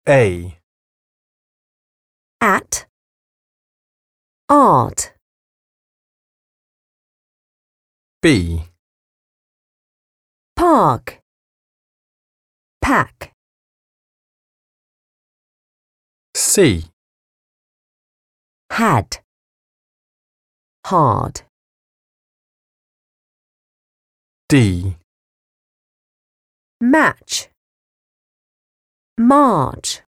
A. At. Art. B. Park. Pack. C. Had. Hard. D. Match. March.